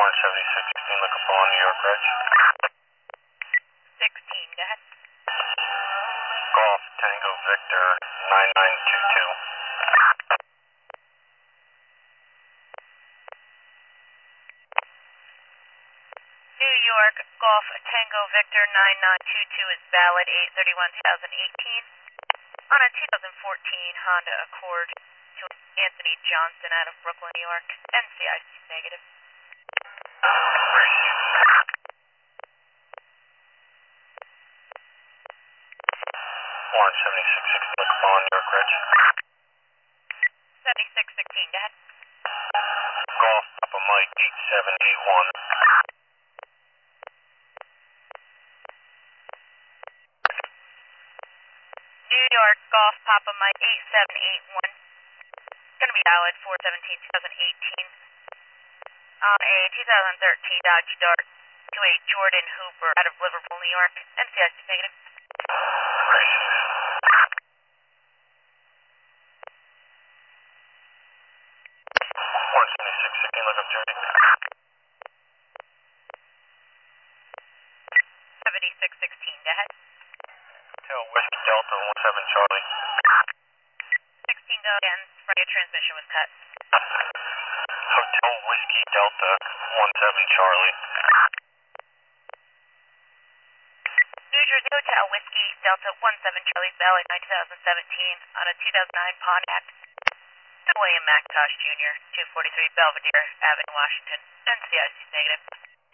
16, look up on New York Ridge. 16, go ahead. Golf Tango Victor 9922. New York Golf Tango Victor 9922 is valid 8/31/2018 on a 2014 Honda Accord to Anthony Johnson out of Brooklyn, New York. NCIC negative. 7616, look up on New York Ridge. 7616, go ahead. Golf Papa Mike 8781. New York Golf Papa Mike 8781. Going to be valid 4/17/2018 on a 2013 Dodge Dart to a Jordan Hooper out of Liverpool, New York. NCIC negative. 16, look up Jersey. 7616, go ahead. Hotel Whiskey Delta 17 Charlie. 16, go again. Radio transmission was cut. Hotel Whiskey Delta 17 Charlie. New Jersey Hotel Whiskey Delta 17 Charlie, valid 2017 on a 2009 Pontiac. William McIntosh Jr., 243 Belvedere Avenue, Washington. NCIC negative.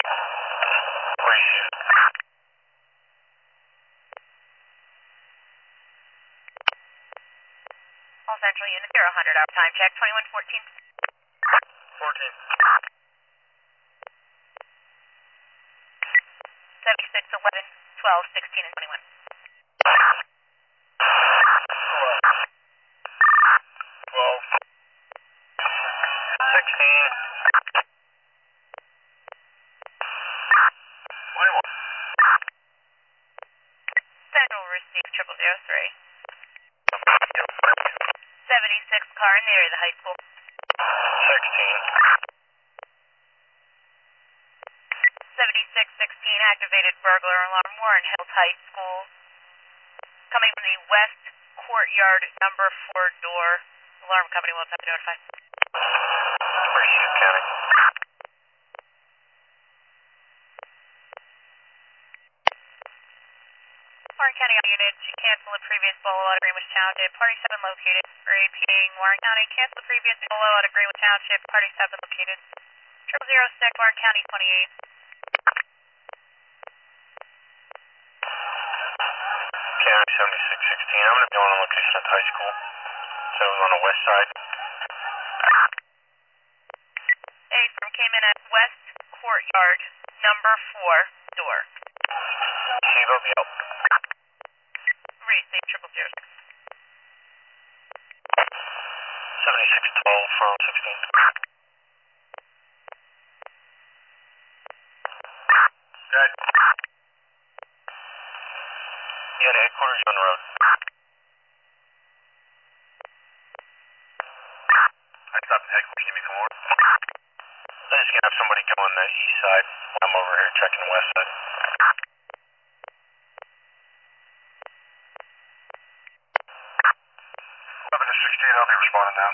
All Central Unit 0, 100 hour time check, 2114. 14. 76 11 12 16 and 21. 12. 16. 21. Central receive 0003. 76 car in the area of the high school. 16. 7616 activated burglar alarm, Warren Hills High School. Coming from the west courtyard, number 4 door. Alarm company will have to notify. County. Warren County unit, cancel the previous blowout agreement with Township. Party 7 located. Repeating, Warren County, cancel the previous blowout agreement with Township. Party 7 located. 0006, Warren County 28. County 7616. I'm going to be on a location at the high school. So on the west side. A from came in at west courtyard, number 4 door. Chivo, be out. Receive 0006. 7612 from 16. Good. Yeah, the headquarters on the road. I stopped at headquarters. Give me some more. I'm just going to have somebody go on the east side. I'm over here checking the west side. Welcome to 16. I'll be responding now.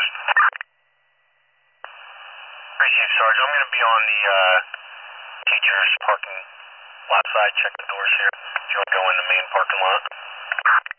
Receive, Sergeant. I'm going to be on the teacher's parking lot side. Check the doors here. If you want to go in the main parking lot.